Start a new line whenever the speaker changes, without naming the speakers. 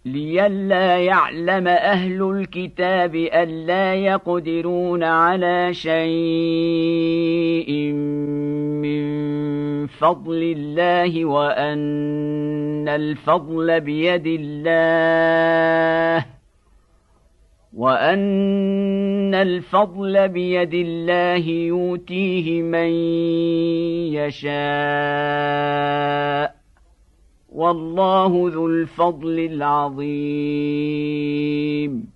لئلا يعلم أهل الكتاب ألا يقدرون على شيء من فضل الله وأن الفضل بيد الله يؤتيه من يشاء والله ذو الفضل العظيم.